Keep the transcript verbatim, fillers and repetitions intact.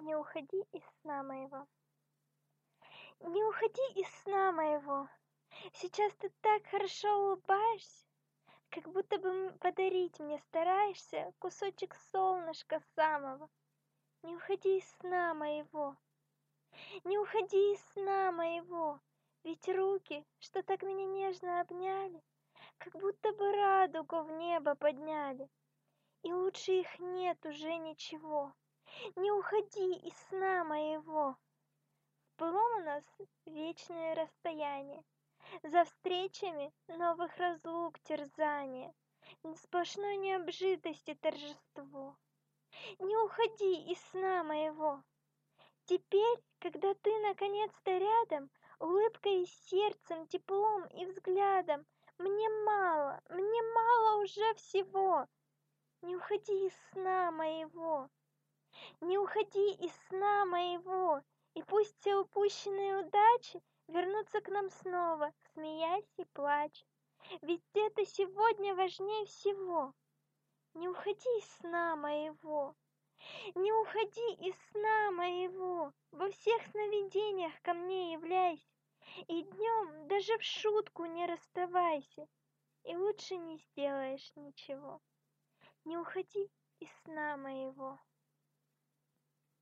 Не уходи из сна моего. Не уходи из сна моего. Сейчас ты так хорошо улыбаешься, как будто бы м- подарить мне стараешься кусочек солнышка самого. Не уходи из сна моего. Не уходи из сна моего. Ведь руки, что так меня нежно обняли, как будто бы радугу в небо подняли. И лучше их нет уже ничего. Не уходи из сна моего. Было у нас вечное расстояние, за встречами новых разлук терзание, сплошной необжитости торжество. Не уходи из сна моего. Теперь, когда ты наконец-то рядом, улыбкой и сердцем, теплом и взглядом, мне мало, мне мало уже всего. Не уходи из сна моего. Не уходи из сна моего, и пусть все упущенные удачи вернутся к нам снова, смеясь и плача. Ведь это сегодня важнее всего. Не уходи из сна моего, не уходи из сна моего, во всех сновидениях ко мне являйся, и днем даже в шутку не расставайся, и лучше не сделаешь ничего. Не уходи из сна моего.